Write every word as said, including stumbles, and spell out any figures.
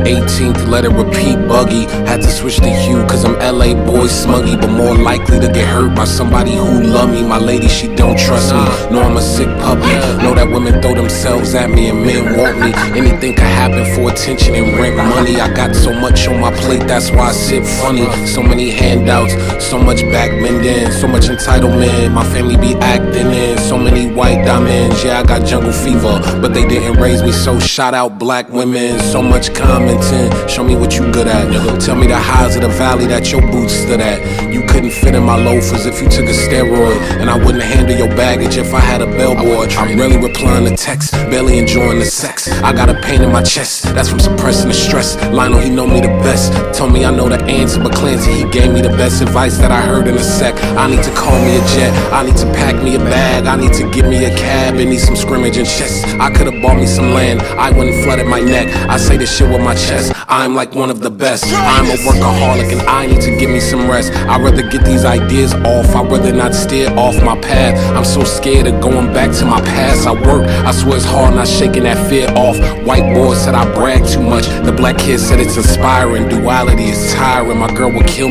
eighteenth, let it repeat buggy. Had to switch to Hugh cause I'm L A boy smuggy, but more likely to get hurt by somebody who love me. My lady, she don't trust me. Know I'm a sick puppy. Know that women throw themselves at me and men want me. Anything could happen for attention and rent money. I got so much on my plate, that's why I sit funny. So many handouts, so much back bending, so much entitlement. My family be acting in so many white diamonds. Yeah, I got jungle fever, but they didn't raise me, so shout out black women. So much commenting, show me what you good at. Tell me the highs of the valley that your boots stood at. You couldn't fit in my loafers if you took a steroid, and I wouldn't handle your baggage if I had a bellboy. I'm rarely replying to texts, barely enjoying the sex. I got a pain in my chest, that's from suppressing the stress. Lionel, he know me the best, told me I know the answer, but Clancy, he gave me the best advice that I heard in a sec. I need to call me a jet, I need to pack me a bag, I need to get me a cab and need some scrimmage and chess. I could've bought me some land, I wouldn't flooded my neck. I say this shit with my chest, I'm like one of the best. I'm a workaholic and I need to give me some rest. I'd rather get these ideas off, I'd rather not steer off my path. I'm so scared of going back to my past. I work, I swear it's hard not shaking that fear off. White boy said I brag too much, the black kid said it's inspiring. Duality is tiring, my girl will kill me